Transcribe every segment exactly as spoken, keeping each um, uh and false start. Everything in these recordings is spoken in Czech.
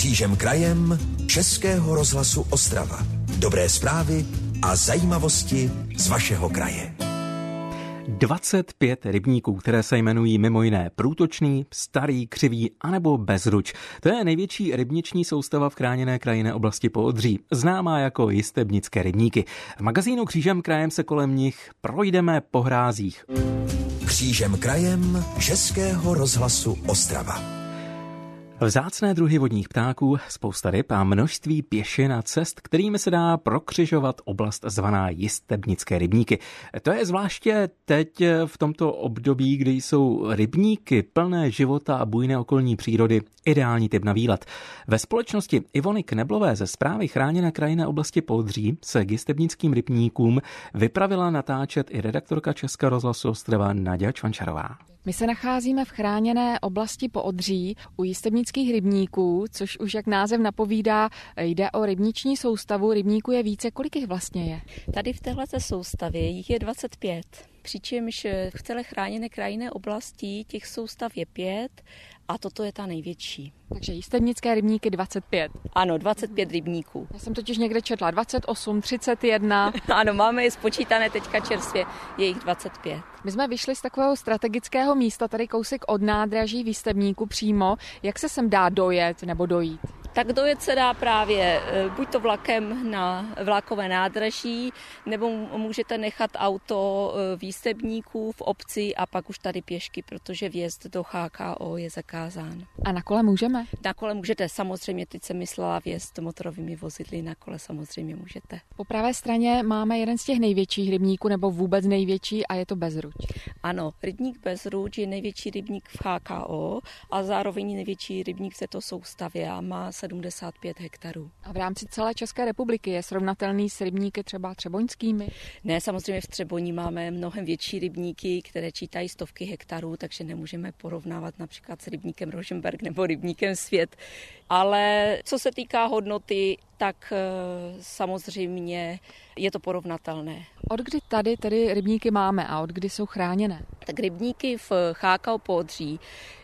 Křížem krajem Českého rozhlasu Ostrava. Dobré zprávy a zajímavosti z vašeho kraje. dvacet pět rybníků, které se jmenují mimo jiné Průtočný, Starý, Křivý anebo Bezruč. To je největší rybniční soustava v chráněné krajinné oblasti Poodří, známá jako Jistebnické rybníky. V magazínu Křížem krajem se kolem nich projdeme po hrázích. Křížem krajem Českého rozhlasu Ostrava. Vzácné druhy vodních ptáků, spousta ryb a množství pěšin a cest, kterými se dá prokřižovat oblast zvaná Jistebnické rybníky. To je zvláště teď v tomto období, kdy jsou rybníky plné života a bujné okolní přírody ideální typ na výlet. Ve společnosti Ivony Kneblové ze Správy chráněné krajinné oblasti Poodří se k jistebnickým rybníkům vypravila natáčet i redaktorka Českého rozhlasu Ostrava Naďa Čvančarová. My se nacházíme v chráněné oblasti Poodří u jistebnických rybníků, což už jak název napovídá, jde o rybniční soustavu. Rybníků je více, kolik jich vlastně je? Tady v téhleté soustavě jich je dvacet pět. Přičemž v celé chráněné krajinné oblasti těch soustav je pět a toto je ta největší. Takže jistebnické rybníky dvacet pět. Ano, dvacet pět rybníků. Já jsem totiž někde četla dvacet osm, třicet jedna. Ano, máme je spočítané teďka čerstvě, je jich dvacet pět. My jsme vyšli z takového strategického místa, tady kousek od nádraží v Jistebníku přímo. Jak se sem dá dojet nebo dojít? Tak dojet se dá právě buď to vlakem na vlakové nádraží, nebo můžete nechat auto v Jistebníku v obci a pak už tady pěšky, protože vjezd do H K O je zakázán. A na kole můžeme? Na kole můžete, samozřejmě, teď jsem myslela vjezd motorovými vozidly, na kole samozřejmě můžete. Po pravé straně máme jeden z těch největších rybníků, nebo vůbec největší, a je to Bezruč. Ano, rybník Bezruč je největší rybník v H K O a zároveň největší rybník v této soustavě a má sedmdesát pět hektarů. A v rámci celé České republiky je srovnatelný s rybníky třeba třeboňskými? Ne, samozřejmě v Třeboní máme mnohem větší rybníky, které čítají stovky hektarů, takže nemůžeme porovnávat například s rybníkem Rožmberk nebo rybníkem Svět. Ale co se týká hodnoty, tak samozřejmě je to porovnatelné. Od kdy tady tedy rybníky máme a od kdy jsou chráněné? Tak rybníky v H K O Poodří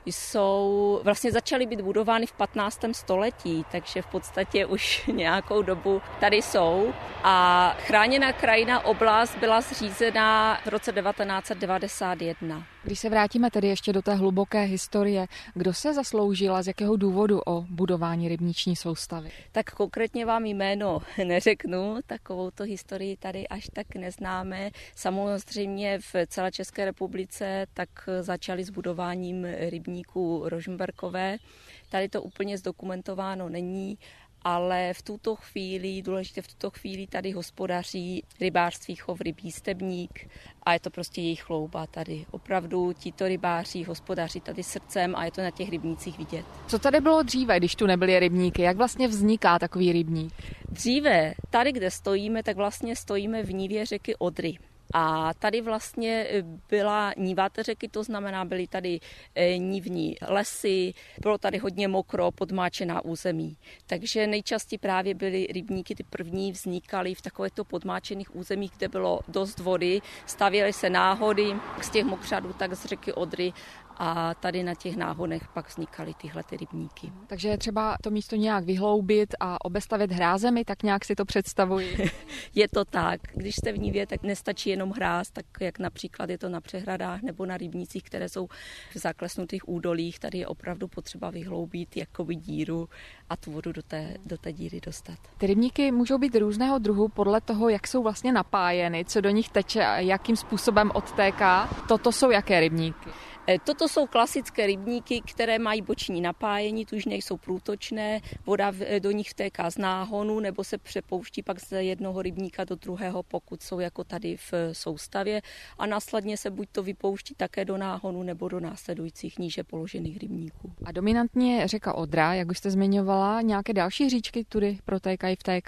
jsou, vlastně začaly být budovány v patnáctém století, takže v podstatě už nějakou dobu tady jsou. A chráněná krajinná oblast byla zřízena v roce devatenáct set devadesát jedna. Když se vrátíme tedy ještě do té hluboké historie, kdo se zasloužil a z jakého důvodu o budování rybniční soustavy? Tak konkrétně vám jméno neřeknu, takovouto historii tady až tak neznáme. Samozřejmě v celé České republice tak začali s budováním rybníků Rožmberkové. Tady to úplně zdokumentováno není, ale v tuto chvíli, důležité v tuto chvíli tady hospodaří rybářství chov ryb Jistebník a je to prostě jejich chlouba tady. Opravdu tito rybáři hospodaří tady srdcem a je to na těch rybnících vidět. Co tady bylo dříve, když tu nebyly rybníky? Jak vlastně vzniká takový rybník? Dříve, tady, kde stojíme, tak vlastně stojíme v nivě řeky Odry. A tady vlastně byla níva té řeky, to znamená, byly tady nivní lesy, bylo tady hodně mokro, podmáčená území. Takže nejčastěji právě byly rybníky, ty první vznikaly v takovýchto podmáčených územích, kde bylo dost vody, stavěly se náhody z těch mokřadů, tak z řeky Odry. A tady na těch náhodech pak vznikaly tyhle ty rybníky. Takže je třeba to místo nějak vyhloubit a obestavět hrázemi, tak nějak si to představuji. Je to tak. Když jste v nivě, tak nestačí jenom hráz, tak jak například je to na přehradách nebo na rybnících, které jsou v zaklesnutých údolích. Tady je opravdu potřeba vyhloubit jakoby díru a tu vodu do té, do té díry dostat. Ty rybníky můžou být různého druhu podle toho, jak jsou vlastně napájeny, co do nich teče a jakým způsobem odtéká. Toto jsou jaké rybníky? Toto jsou klasické rybníky, které mají boční napájení, tu už nejsou průtočné, voda do nich vtéká z náhonu nebo se přepouští pak z jednoho rybníka do druhého, pokud jsou jako tady v soustavě a následně se buď to vypouští také do náhonu nebo do následujících níže položených rybníků. A dominantně je řeka Odra, jak už jste zmiňovala, nějaké další říčky tudy protékají, vtékají?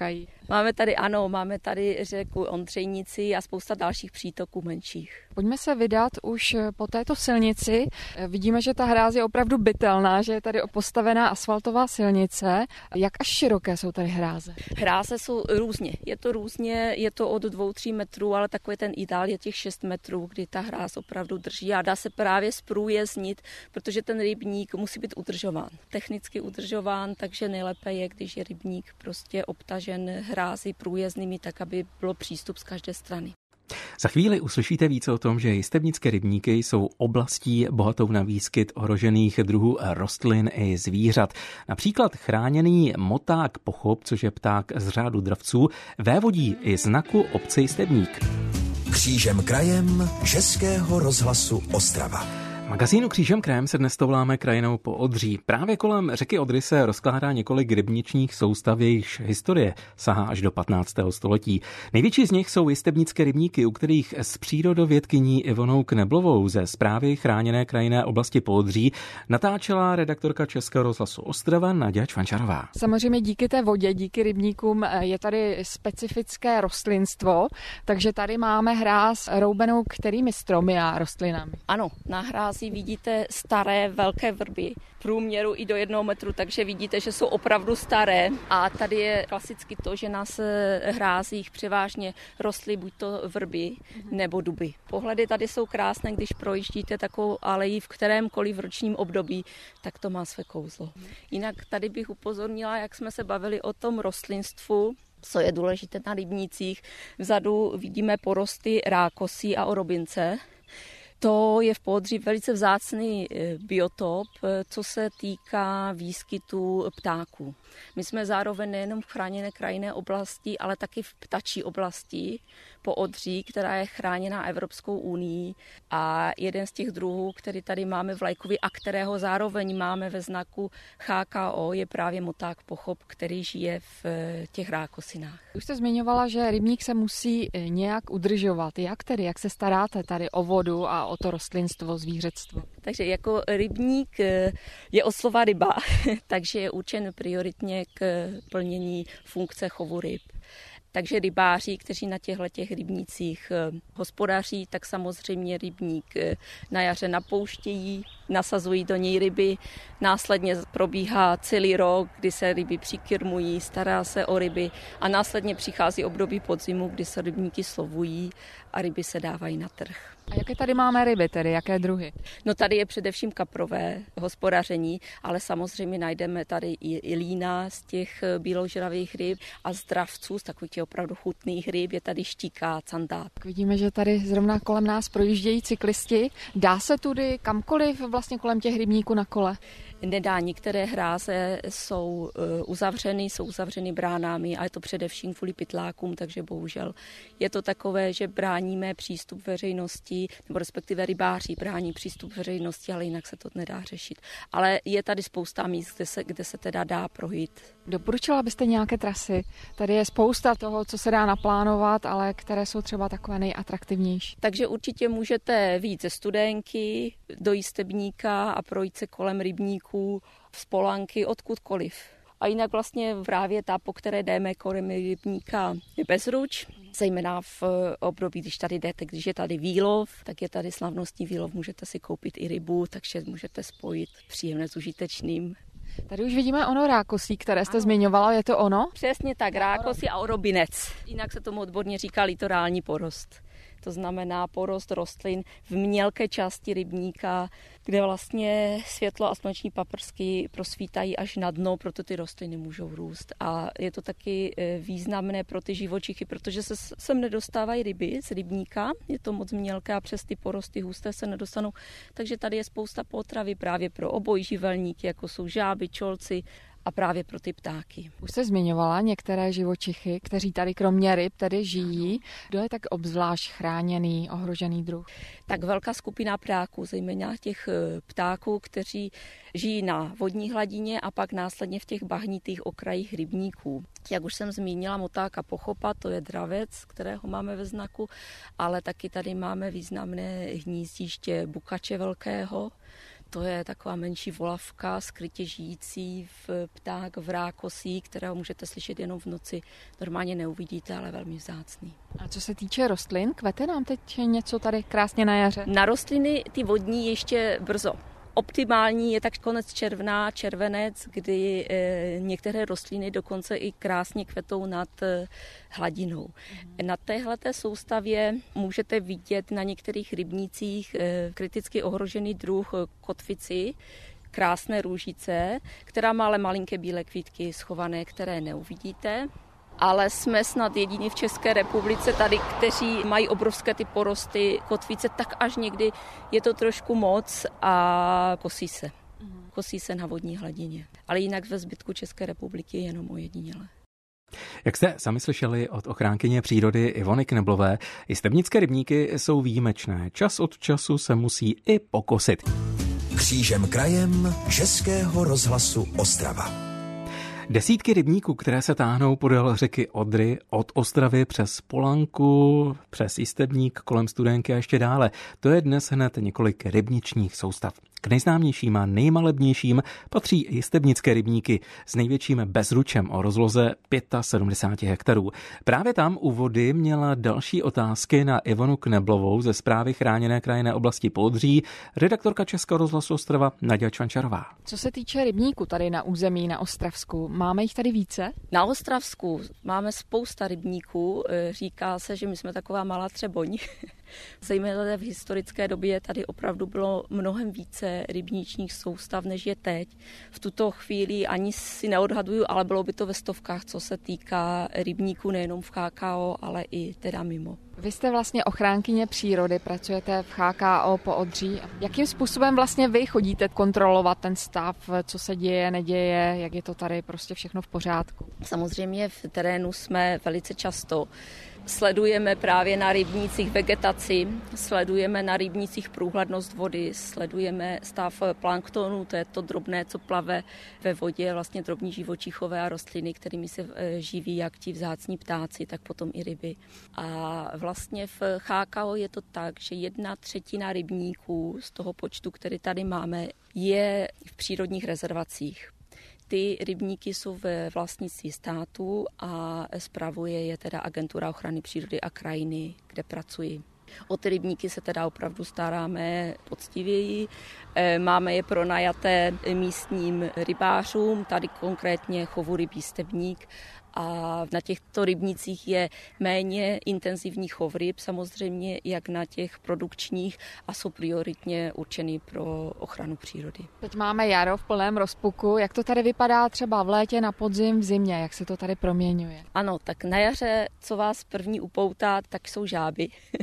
Máme tady, ano, máme tady řeku Ondřejnici a spousta dalších přítoků menších. Pojďme se vydat už po této silnici. Vidíme, že ta hráz je opravdu bytelná, že je tady postavená asfaltová silnice. Jak až široké jsou tady hráze? Hráze jsou různě. Je to různě, je to od dvou, tří metrů, ale takový ten ideál je těch šest metrů, kdy ta hráz opravdu drží a dá se právě zprůjezdnit, protože ten rybník musí být udržován. Technicky udržován, takže nejlépe je, když je rybník prostě obtažen hrázy průjezdnými, tak aby bylo přístup z každé strany. Za chvíli uslyšíte více o tom, že jistebnické rybníky jsou oblastí bohatou na výskyt ohrožených druhů rostlin i zvířat. Například chráněný moták pochop, což je pták z řádu dravců, vévodí i znaku obce Jistebník. Křížem krajem Českého rozhlasu Ostrava. V magazínu Křížem krajem se dnes touláme krajinou po Odří. Právě kolem řeky Odry se rozkládá několik rybničních soustav, jejichž historie sahá až do patnáctého století. Největší z nich jsou jistebnické rybníky, u kterých s přírodovědkyní Ivonou Kneblovou ze Správy chráněné krajinné oblasti Poodří natáčela redaktorka Českého rozhlasu Ostrava Naděja Čvančarová. Samozřejmě díky té vodě, díky rybníkům je tady specifické rostlinstvo, takže tady máme hráz roubenou kterými stromy a rostlinami. Ano, na hrázi vidíte staré velké vrby, v průměru i do jednoho metru, takže vidíte, že jsou opravdu staré. A tady je klasicky to, že na hrázích převážně rostly buď to vrby nebo duby. Pohledy tady jsou krásné, když projíždíte takovou aleji v kterémkoliv v ročním období, tak to má své kouzlo. Jinak tady bych upozornila, jak jsme se bavili o tom rostlinstvu, co je důležité na rybnících. Vzadu vidíme porosty rákosí a orobince. To je v Poodří velice vzácný biotop, co se týká výskytu ptáků. My jsme zároveň nejenom v chráněné krajinné oblasti, ale taky v ptačí oblasti Poodří, která je chráněná Evropskou unií. A jeden z těch druhů, který tady máme v Lajkovi a kterého zároveň máme ve znaku H K O, je právě moták pochop, který žije v těch rákosinách. Už jste zmiňovala, že rybník se musí nějak udržovat. Jak tedy? Jak se staráte tady o vodu a o to rostlinstvo, zvířectvo? Takže jako rybník je od slova ryba, takže je určen prioritně k plnění funkce chovu ryb. Takže rybáři, kteří na těchto rybnících hospodaří, tak samozřejmě rybník na jaře napouštějí, nasazují do něj ryby, následně probíhá celý rok, kdy se ryby přikirmují, stará se o ryby a následně přichází období podzimu, kdy se rybníky slovují a ryby se dávají na trh. A jaké tady máme ryby, tedy jaké druhy? No tady je především kaprové hospodaření, ale samozřejmě najdeme tady i lína z těch bíložravých ryb a z dravců, z takových těch opravdu chutných ryb, je tady štíka, candát. Vidíme, že tady zrovna kolem nás projíždějí cyklisti. Dá se tudy kamkoliv vlastně kolem těch rybníků na kole? Nedá, některé hráze jsou uzavřeny, jsou uzavřeny bránami a je to především kvůli pytlákům, takže bohužel je to takové, že bráníme přístup veřejnosti, nebo respektive rybáři brání přístup veřejnosti, ale jinak se to nedá řešit. Ale je tady spousta míst, kde se, kde se teda dá projít. Doporučila byste nějaké trasy? Tady je spousta toho, co se dá naplánovat, ale které jsou třeba takové nejatraktivnější. Takže určitě můžete vyjít ze Studénky do Jistebníka a projít se kolem rybníků, z Polánky, odkudkoliv. A jinak vlastně právě ta, po které jdeme kolem rybníka, je Bezruč, zejména v období, když tady jdete, když je tady výlov, tak je tady slavnostní výlov, můžete si koupit i rybu, takže můžete spojit příjemné s užitečným. Tady už vidíme ono rákosí, které jste ano. zmiňovala, je to ono? Přesně tak, rákosí a orobinec. Jinak se tomu odborně říká litorální porost. To znamená porost rostlin v mělké části rybníka, kde vlastně světlo a sluneční paprsky prosvítají až na dno, proto ty rostliny můžou růst. A je to taky významné pro ty živočichy, protože se sem nedostávají ryby z rybníka, je to moc mělké a přes ty porosty husté se nedostanou. Takže tady je spousta potravy právě pro obojživelníky, jako jsou žáby, čolci, a právě pro ty ptáky. Už se zmiňovala některé živočichy, kteří tady kromě ryb tedy žijí. Kdo je tak obzvlášť chráněný, ohrožený druh? Tak velká skupina ptáků, zejména těch ptáků, kteří žijí na vodní hladině a pak následně v těch bahnitých okrajích rybníků. Jak už jsem zmínila, motáka pochopa, to je dravec, kterého máme ve znaku, ale taky tady máme významné hnízdiště bukače velkého. To je taková menší volavka, skrytě žijící v pták v rákosí, kterého můžete slyšet jenom v noci. Normálně neuvidíte, ale velmi vzácný. A co se týče rostlin, kvete nám teď něco tady krásně na jaře? Na rostliny ty vodní ještě brzo. Optimální je tak konec června, červenec, kdy e, některé rostliny dokonce i krásně kvetou nad e, hladinou. Mm. Na téhleté soustavě můžete vidět na některých rybnících e, kriticky ohrožený druh kotvici, krásné růžice, která má ale malinké bílé kvítky schované, které neuvidíte. Ale jsme snad jediní v České republice tady, kteří mají obrovské ty porosty kotvice, tak až někdy je to trošku moc a kosí se. Kosí se na vodní hladině. Ale jinak ve zbytku České republiky je jenom ojedinělé. Jak jste sami slyšeli od ochránkyně přírody Ivony Kneblové, jistebnické rybníky jsou výjimečné. Čas od času se musí i pokosit. Křížem krajem Českého rozhlasu Ostrava. Desítky rybníků, které se táhnou podél řeky Odry, od Ostravy přes Polanku, přes Jistebník, kolem Studénky a ještě dále. To je dnes hned několik rybničních soustav. K nejznámějším nejmalebnějším patří jistebnické rybníky s největším bezručem o rozloze sedmdesát pět hektarů. Právě tam u vody měla další otázky na Ivonu Kneblovou ze Správy chráněné krajinné oblasti Poodří redaktorka Českého rozhlasu Ostrava Naďa Čvančarová. Co se týče rybníků tady na území na Ostravsku, máme jich tady více? Na Ostravsku máme spousta rybníků. Říká se, že my jsme taková malá Třeboň. Zejména v historické době tady opravdu bylo mnohem více rybničních soustav, než je teď. V tuto chvíli ani si neodhaduju, ale bylo by to ve stovkách, co se týká rybníků nejenom v H K O, ale i teda mimo. Vy jste vlastně ochránkyně přírody, pracujete v H K O Poodří. Jakým způsobem vlastně vy chodíte kontrolovat ten stav, co se děje, neděje, jak je to tady prostě všechno v pořádku? Samozřejmě v terénu jsme velice často. Sledujeme právě na rybnících vegetaci, sledujeme na rybnících průhlednost vody, sledujeme stav planktonu, to je to drobné, co plave ve vodě, vlastně drobní živočichové a rostliny, kterými se živí jak ti vzácní ptáci, tak potom i ryby. A vlastně v H K O je to tak, že jedna třetina rybníků z toho počtu, který tady máme, je v přírodních rezervacích. Ty rybníky jsou ve vlastnictví státu a spravuje je teda Agentura ochrany přírody a krajiny, kde pracuji. O ty rybníky se teda opravdu staráme poctivěji. Máme je pronajaté místním rybářům, tady konkrétně chovu ryb Jistebník. A na těchto rybnících je méně intenzivní chov ryb, samozřejmě jak na těch produkčních, a jsou prioritně určeny pro ochranu přírody. Teď máme jaro v plném rozpuku. Jak to tady vypadá třeba v létě, na podzim, v zimě? Jak se to tady proměňuje? Ano, tak na jaře, co vás první upoutá, tak jsou žáby,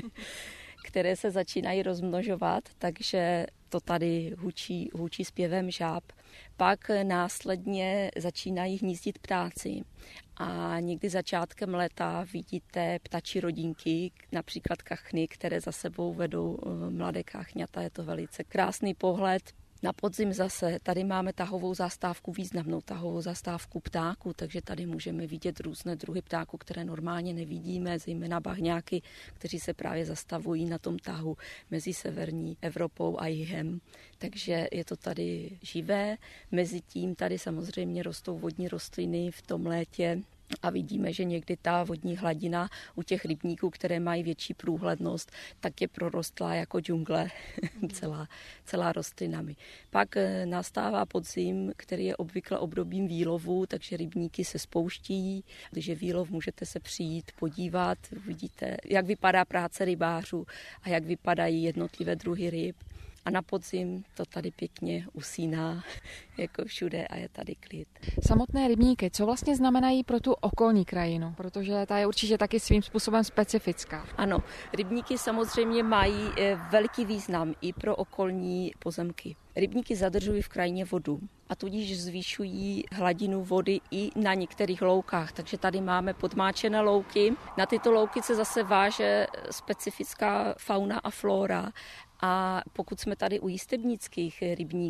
které se začínají rozmnožovat, takže to tady hučí, hučí zpěvem žáb. Pak následně začínají hnízdit ptáci a někdy začátkem léta vidíte ptačí rodinky, například kachny, které za sebou vedou mladé káchňata. Je to velice krásný pohled. Na podzim zase tady máme tahovou zastávku, významnou tahovou zastávku ptáků, takže tady můžeme vidět různé druhy ptáků, které normálně nevidíme, zejména bahňáky, kteří se právě zastavují na tom tahu mezi severní Evropou a jihem. Takže je to tady živé. Mezitím tady samozřejmě rostou vodní rostliny v tom létě. A vidíme, že někdy ta vodní hladina u těch rybníků, které mají větší průhlednost, tak je prorostlá jako džungle, celá, celá rostlinami. Pak nastává podzim, který je obvykle obdobím výlovu, takže rybníky se spouští. Když je výlov, můžete se přijít podívat, vidíte, jak vypadá práce rybářů a jak vypadají jednotlivé druhy ryb. A na podzim to tady pěkně usíná, jako všude, a je tady klid. Samotné rybníky, co vlastně znamenají pro tu okolní krajinu? Protože ta je určitě taky svým způsobem specifická. Ano, rybníky samozřejmě mají veliký význam i pro okolní pozemky. Rybníky zadržují v krajině vodu a tudíž zvýšují hladinu vody i na některých loukách. Takže tady máme podmáčené louky. Na tyto louky se zase váže specifická fauna a flora. A pokud jsme tady u jistebnických rybníků,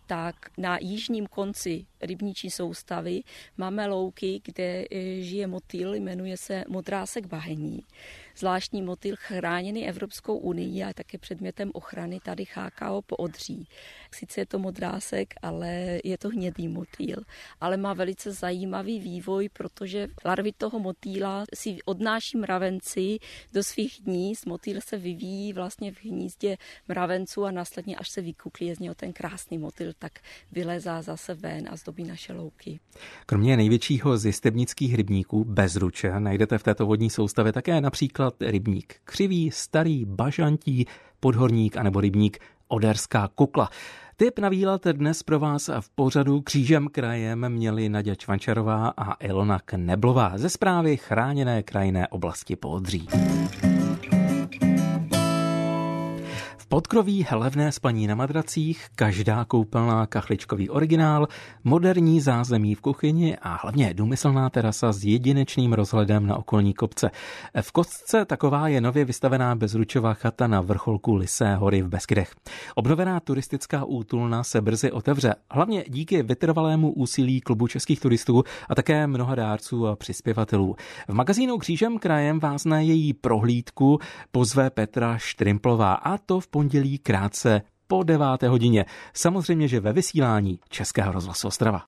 tak na jižním konci rybniční soustavy máme louky, kde žije motýl, jmenuje se modrásek bahenní. Zvláštní motýl chráněný Evropskou unii a také předmětem ochrany tady H K O Poodří. Sice je to modrásek, ale je to hnědý motýl, ale má velice zajímavý vývoj, protože larvy toho motýla si odnáší mravenci do svých hnízd. Motýl se vyvíjí vlastně v hnízdě mravenců a následně, až se vykuklí z něho ten krásný motýl, tak vylezá zase ven a zdobí naše louky. Kromě největšího z jistebnických rybníků Bezruče najdete v této vodní soustavě také například rybník Křivý, Starý, Bažantí, Podhorník anebo rybník Oderská Kukla. Tip na výlet dnes pro vás v pořadu Křížem krajem měli Naďa Čvančarová a Ilona Kneblová ze Správy chráněné krajinné oblasti Poodří. V podkroví levné spaní na madracích, každá koupelná kachličkový originál, moderní zázemí v kuchyni a hlavně důmyslná terasa s jedinečným rozhledem na okolní kopce. V Kostce taková je nově vystavená Bezručova chata na vrcholku Lysé hory v Beskydech. Obnovená turistická útulna se brzy otevře, hlavně díky vytrvalému úsilí klubu českých turistů a také mnoha dárců a přispěvatelů. V magazínu Křížem krajem vás na její prohlídku pozve Petra Štrimplová, a to v pondělí krátce po deváté hodině. Samozřejmě, že ve vysílání Českého rozhlasu Ostrava.